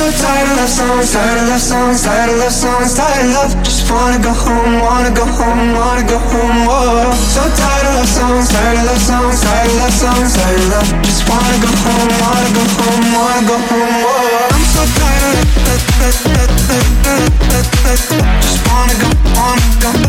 tired of love songs, tired of love songs, tired of love songs, tired of love. Just wanna go home, wanna go home, wanna go home. Whoa. So tired of love songs, tired of love songs, tired of love songs, tired of love. Just wanna go home, wanna go home, wanna go home. Whoa. I'm so tired of just wanna go, wanna go.